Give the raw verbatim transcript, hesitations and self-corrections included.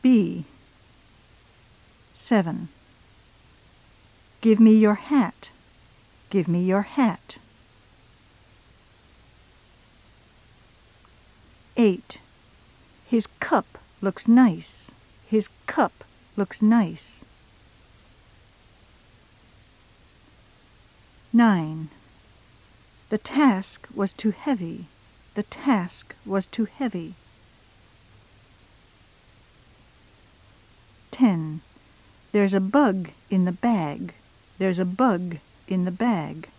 B. seven. Give me your hat. Give me your hat. eight. His cup looks nice. His cup looks nice. nine. The task was too heavy. The task was too heavy. ten. There's a bug in the bag. There's a bug in the bag.